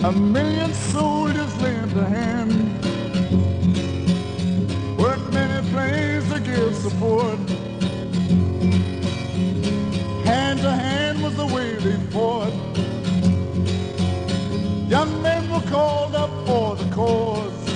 A million soldiers lend a hand, worked many planes to give support. Hand to hand was the way they fought. Young men were called up for the cause,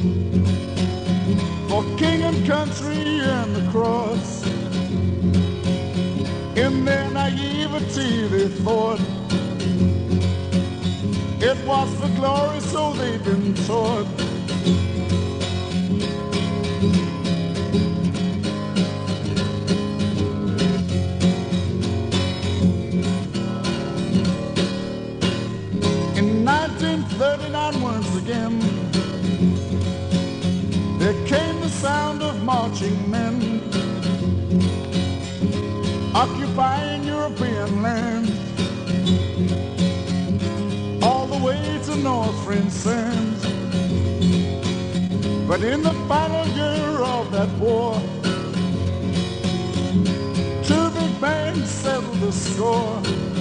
for king and country and the cross. In their naivety they thought it was for glory, so they've been taught. In 1939, once again, there came the sound of marching men occupying European land, all the way to North French sands. But in the final year of that war, two big bands settled the score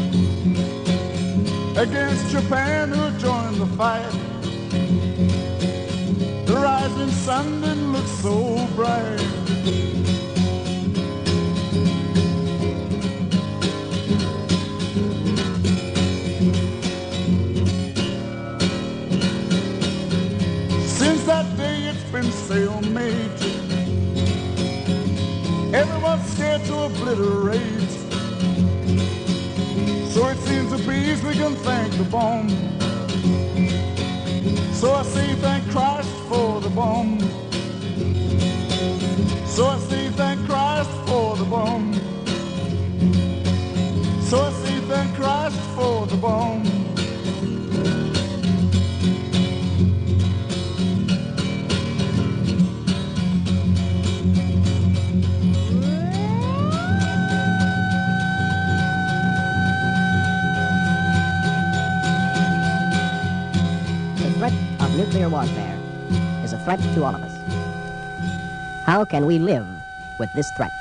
against Japan, who joined the fight. The rising sun didn't look so bright. Since that day it's been stalemate. Everyone's scared to obliterate. So it seems the bees we can thank the bomb. So I say thank Christ for the bomb. So I say thank Christ for the bomb. So I say thank Christ for the bomb. Nuclear warfare is a threat to all of us. How can we live with this threat?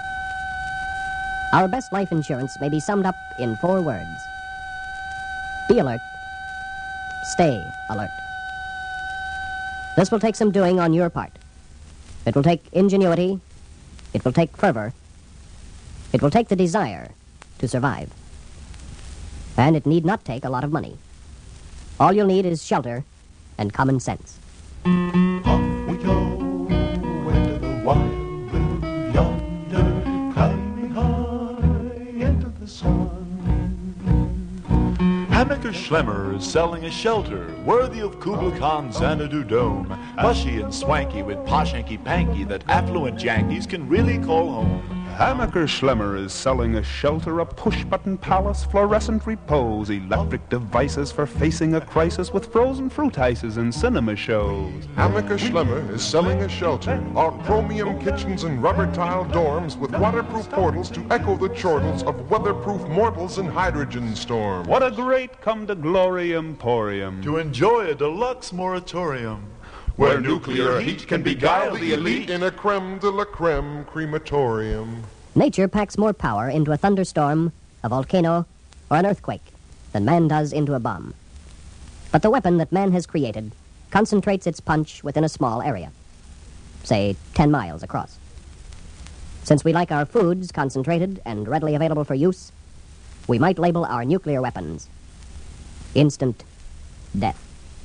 Our best life insurance may be summed up in 4 words. Be alert. Stay alert. This will take some doing on your part. It will take ingenuity. It will take fervor. It will take the desire to survive. And it need not take a lot of money. All you'll need is shelter and common sense. Off we go into the wild blue yonder, climbing high into the sun. Hammaker Schlemmer is selling a shelter worthy of Kubla Khan's Xanadu Dome, pushy and swanky with posh hanky-panky that affluent Yankees can really call home. Hammaker Schlemmer is selling a shelter, a push-button palace, fluorescent repose, electric devices for facing a crisis with frozen fruit ices and cinema shows. Hammaker Schlemmer is selling a shelter, our chromium kitchens and rubber tile dorms with waterproof portals to echo the chortles of weatherproof mortals in hydrogen storms. What a great come-to-glory emporium To enjoy a deluxe moratorium where nuclear heat can beguile the elite in a creme de la creme crematorium. Nature packs more power into a thunderstorm, a volcano, or an earthquake than man does into a bomb. But the weapon that man has created concentrates its punch within a small area, say 10 miles across. Since we like our foods concentrated and readily available for use, we might label our nuclear weapons instant death.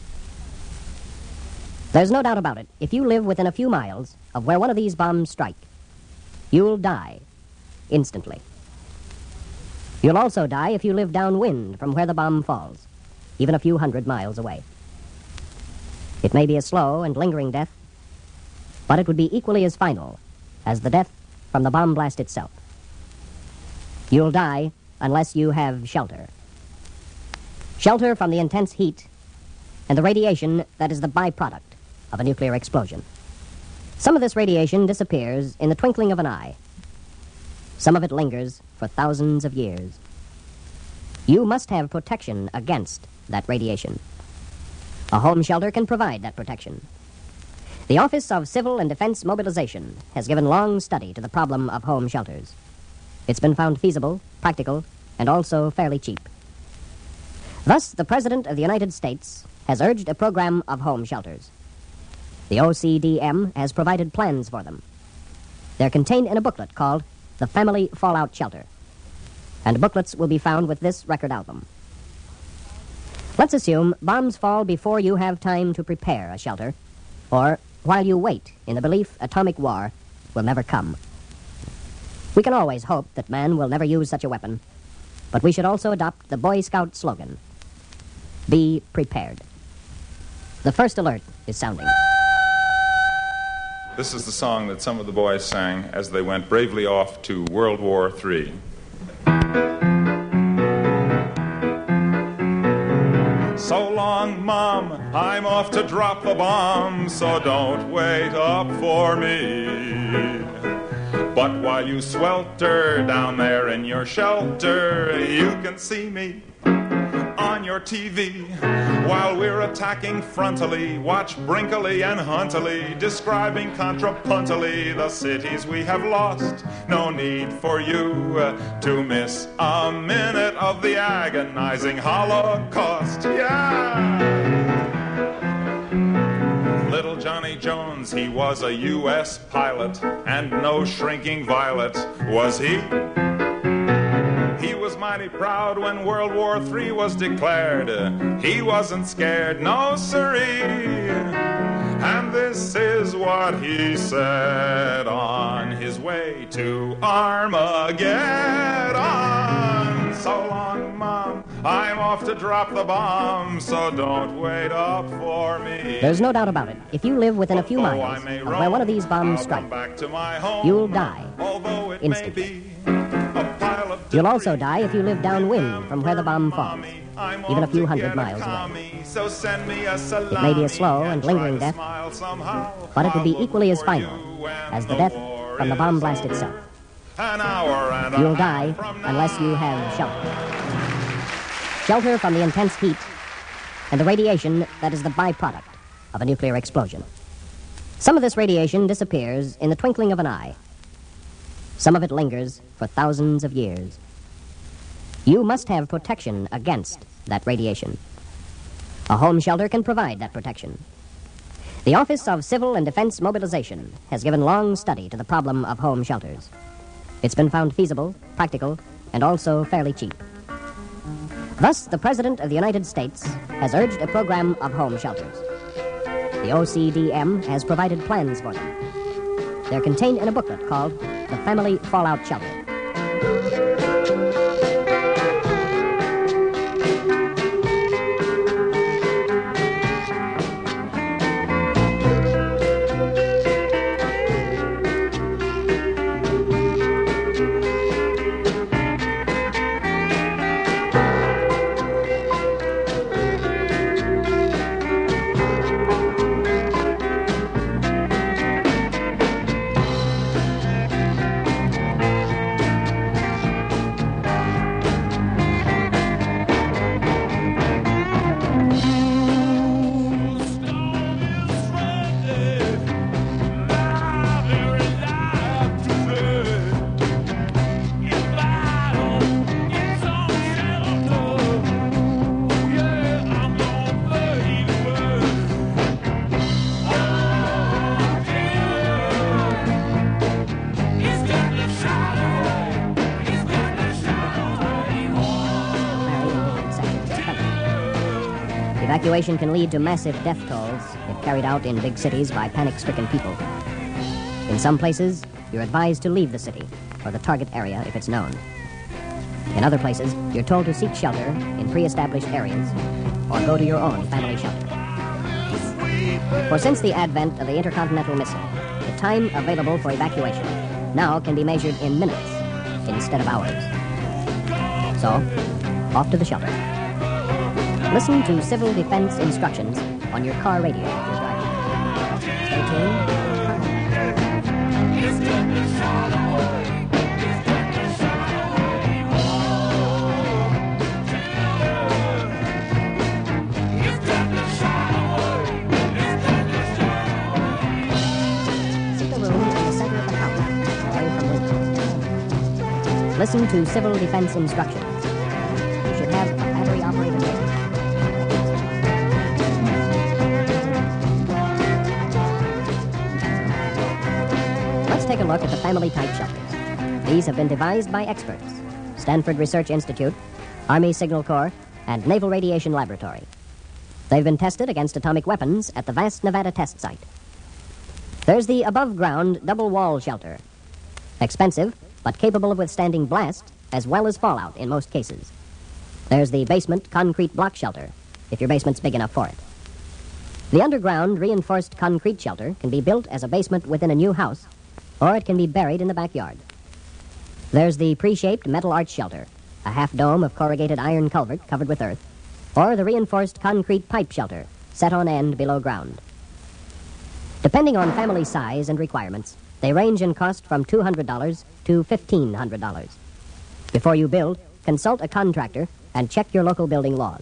There's no doubt about it. If you live within a few miles of where one of these bombs strike, you'll die instantly. You'll also die if you live downwind from where the bomb falls, even a few hundred miles away. It may be a slow and lingering death, but it would be equally as final as the death from the bomb blast itself. You'll die unless you have shelter. Shelter from the intense heat and the radiation that is the byproduct of a nuclear explosion. Some of this radiation disappears in the twinkling of an eye. Some of it lingers for thousands of years. You must have protection against that radiation. A home shelter can provide that protection. The Office of Civil and Defense Mobilization has given long study to the problem of home shelters. It's been found feasible, practical, and also fairly cheap. Thus, the President of the United States has urged a program of home shelters. The OCDM has provided plans for them. They're contained in a booklet called The Family Fallout Shelter. And booklets will be found with this record album. Let's assume bombs fall before you have time to prepare a shelter, or while you wait in the belief atomic war will never come. We can always hope that man will never use such a weapon, but we should also adopt the Boy Scout slogan, be prepared. The first alert is sounding. This is the song that some of the boys sang as they went bravely off to World War III. So long, Mom, I'm off to drop the bomb, so don't wait up for me. But while you swelter down there in your shelter, you can see me on your TV. While we're attacking frontally, watch Brinkley and Huntley describing contrapuntally the cities we have lost. No need for you to miss a minute of the agonizing Holocaust. Yeah! Little Johnny Jones, he was a U.S. pilot, and no shrinking violet was he. He was mighty proud when World War III was declared. He wasn't scared, no siree. And this is what he said on his way to Armageddon. So long, Mom, I'm off to drop the bomb, so don't wait up for me. There's no doubt about it. If you live within a few miles of where one of these bombs strike, you'll die instantly. You'll also die if you live downwind from where the bomb falls, even a few hundred miles away. It may be a slow and lingering death, but it would be equally as final as the death from the bomb blast itself. You'll die unless you have shelter. Shelter from the intense heat and the radiation that is the byproduct of a nuclear explosion. Some of this radiation disappears in the twinkling of an eye. Some of it lingers for thousands of years. You must have protection against that radiation. A home shelter can provide that protection. The Office of Civil and Defense Mobilization has given long study to the problem of home shelters. It's been found feasible, practical, and also fairly cheap. Thus, the President of the United States has urged a program of home shelters. The OCDM has provided plans for them. They're contained in a booklet called The Family Fallout Shelter. Evacuation can lead to massive death tolls if carried out in big cities by panic-stricken people. In some places, you're advised to leave the city or the target area if it's known. In other places, you're told to seek shelter in pre-established areas or go to your own family shelter. For since the advent of the intercontinental missile, the time available for evacuation now can be measured in minutes instead of hours. So, off to the shelter. Listen to civil defense instructions on your car radio if you're driving. Stay tuned. Seek a room in the center of the house, away from windows. Listen to civil defense instructions. You should have a battery-operated radio. take a look at the family-type shelters. These have been devised by experts: Stanford Research Institute, Army Signal Corps, and Naval Radiation Laboratory. They've been tested against atomic weapons at the vast Nevada test site. There's the above-ground double-wall shelter. Expensive, but capable of withstanding blast as well as fallout in most cases. There's the basement concrete block shelter, if your basement's big enough for it. The underground reinforced concrete shelter can be built as a basement within a new house, or it can be buried in the backyard. There's the pre-shaped metal arch shelter, a half-dome of corrugated iron culvert covered with earth, or the reinforced concrete pipe shelter, set on end below ground. Depending on family size and requirements, they range in cost from $200 to $1,500. Before you build, consult a contractor and check your local building laws.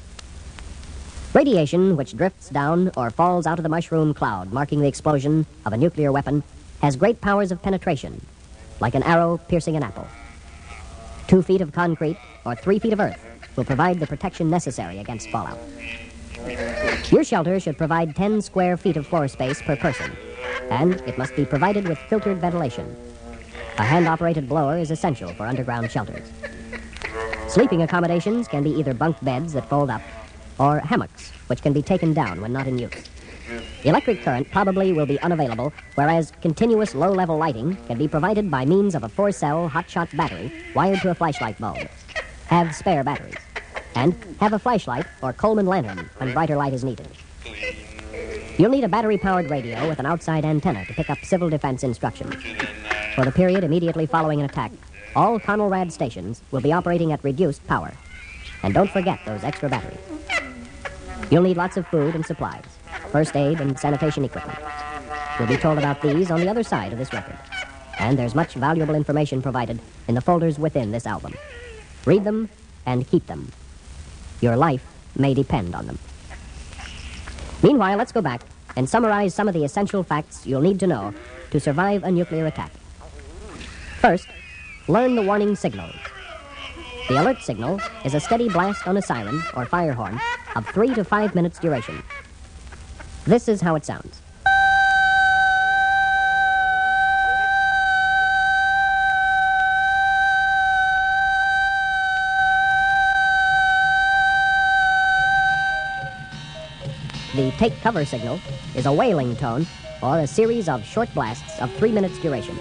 Radiation, which drifts down or falls out of the mushroom cloud marking the explosion of a nuclear weapon, has great powers of penetration, like an arrow piercing an apple. 2 feet of concrete or 3 feet of earth will provide the protection necessary against fallout. Your shelter should provide 10 square feet of floor space per person, and it must be provided with filtered ventilation. A hand-operated blower is essential for underground shelters. Sleeping accommodations can be either bunk beds that fold up or hammocks, which can be taken down when not in use. Electric current probably will be unavailable, whereas continuous low-level lighting can be provided by means of a 4-cell hotshot battery wired to a flashlight bulb. Have spare batteries. And have a flashlight or Coleman lantern when brighter light is needed. You'll need a battery-powered radio with an outside antenna to pick up civil defense instructions. For the period immediately following an attack, all Conelrad stations will be operating at reduced power. And don't forget those extra batteries. You'll need lots of food and supplies, first aid and sanitation equipment. You'll be told about these on the other side of this record. And there's much valuable information provided in the folders within this album. Read them and keep them. Your life may depend on them. Meanwhile, let's go back and summarize some of the essential facts you'll need to know to survive a nuclear attack. First, learn the warning signals. The alert signal is a steady blast on a siren or fire horn of 3 to 5 minutes duration. This is how it sounds. The take cover signal is a wailing tone or a series of short blasts of 3 minutes duration.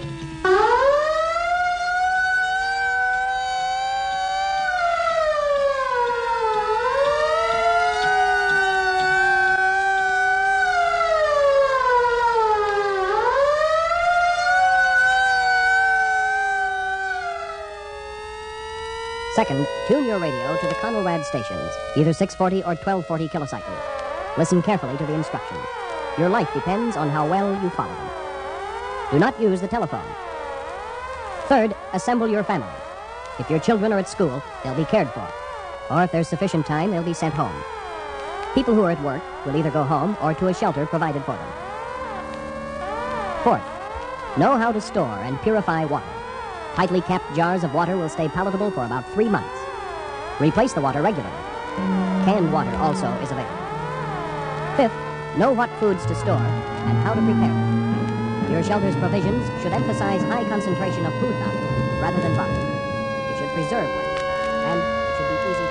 Second, tune your radio to the Conelrad stations, either 640 or 1240 kilocycles. Listen carefully to the instructions. Your life depends on how well you follow them. Do not use the telephone. Third, assemble your family. If your children are at school, they'll be cared for. Or if there's sufficient time, they'll be sent home. People who are at work will either go home or to a shelter provided for them. Fourth, know how to store and purify water. Tightly capped jars of water will stay palatable for about 3 months. Replace the water regularly. Canned water also is available. Fifth, know what foods to store and how to prepare them. Your shelter's provisions should emphasize high concentration of food value rather than volume. It should preserve well, and it should be easy to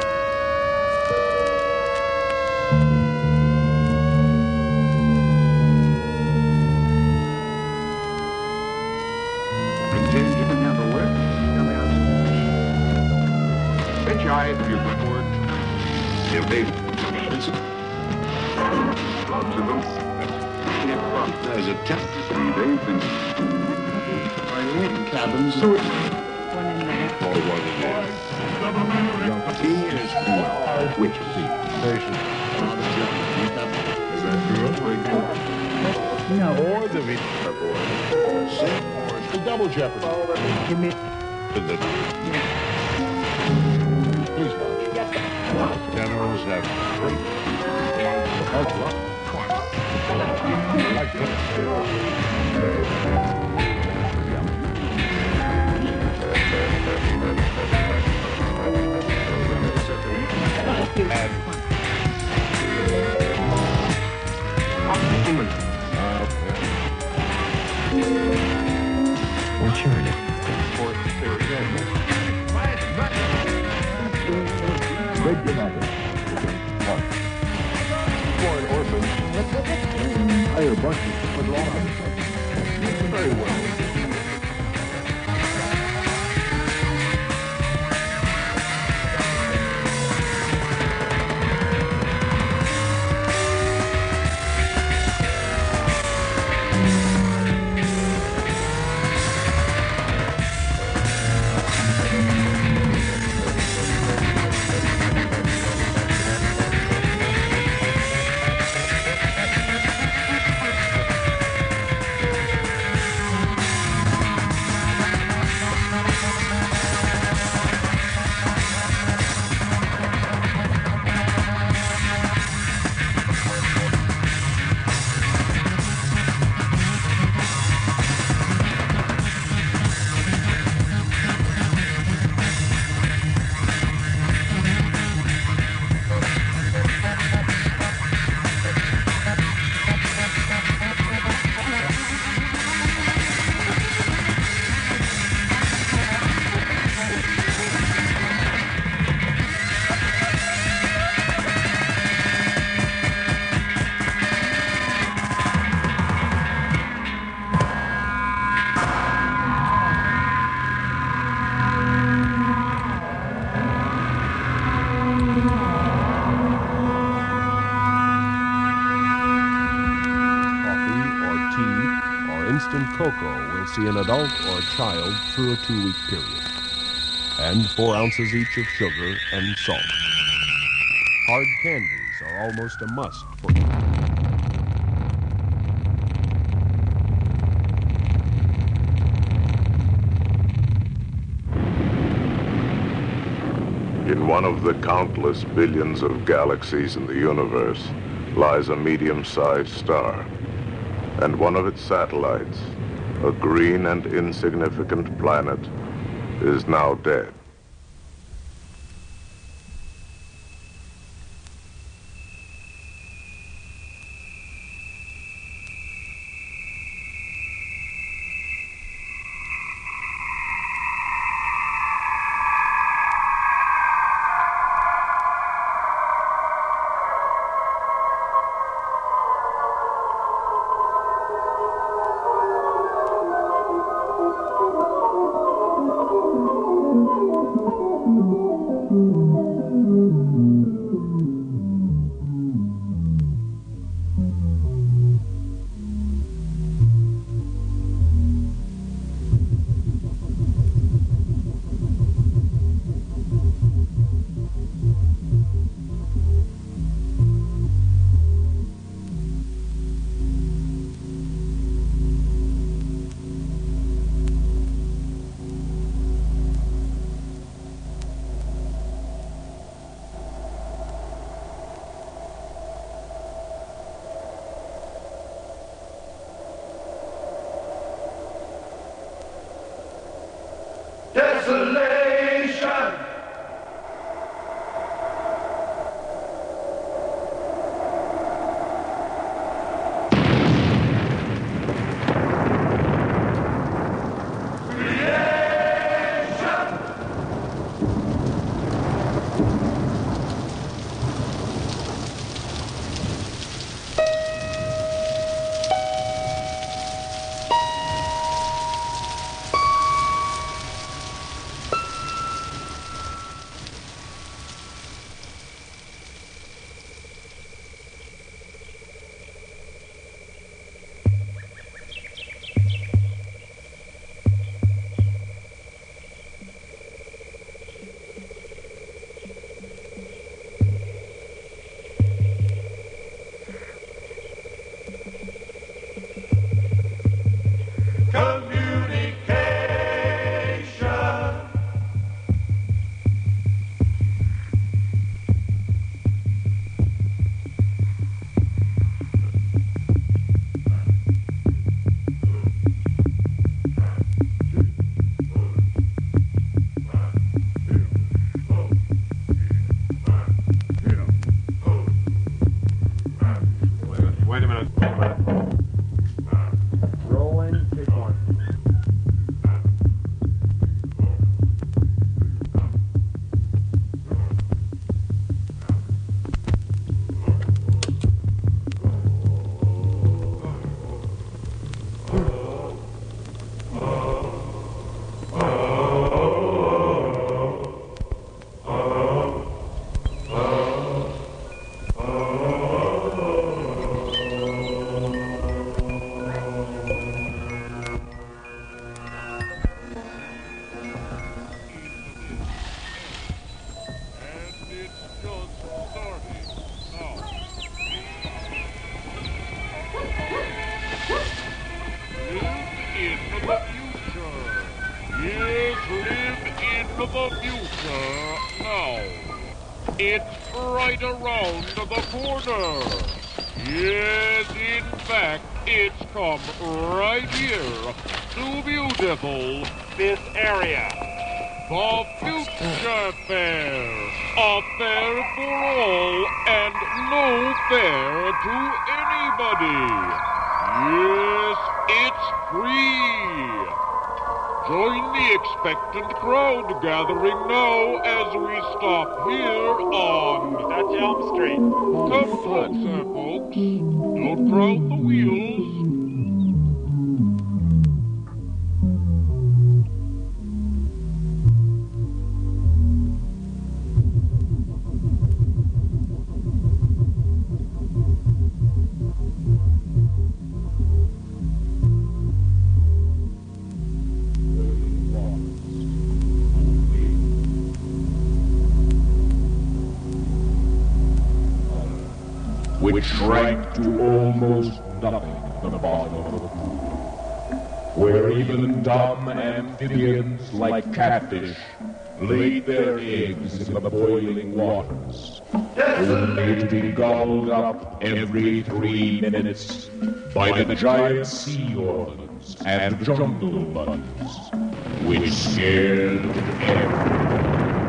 There's a test. They've been cabins. Which station? Is that true? No. Or the the double jeopardy. Give me. Please watch. Generals have great luck. And charity. Great United. Foreign orphans. Higher bunches. But long. Very well. Cocoa will see an adult or a child through a 2-week period, and 4 ounces each of sugar and salt. Hard candies are almost a must for In one of the countless billions of galaxies in the universe lies a medium-sized star, and one of its satellites, a green and insignificant planet, is now dead. Desolation! Wait a minute. Rolling, take one. now. It's right around the corner. Yes, in fact, it's come right here to beautiful this area. The Future Fair. A fair for all and no fair to anybody. Yes, it's free. Join the expectant crowd gathering now as we stop here on... That's Elm Street. Come closer, folks. Don't crowd the wheels. Which shrank to almost nothing at the bottom of the pool, where even dumb amphibians like catfish laid their eggs in the boiling waters, only to be gobbled up every 3 minutes by the giant sea orphans and jungle bunnies, which scared everyone.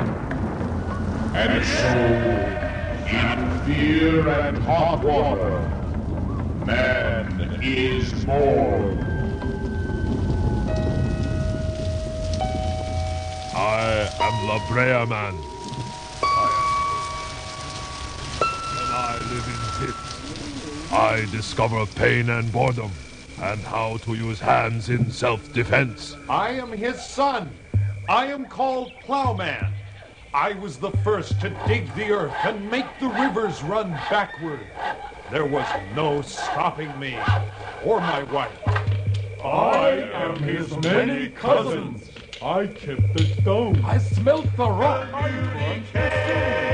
And so, in fear and hot water, man is born. I am La Brea Man. When I live in pits, I discover pain and boredom, and how to use hands in self-defense. I am his son. I am called Plowman. I was the first to dig the earth and make the rivers run backward. There was no stopping me or my wife. I am his many cousins. I kept the stone. I smelt the rock. I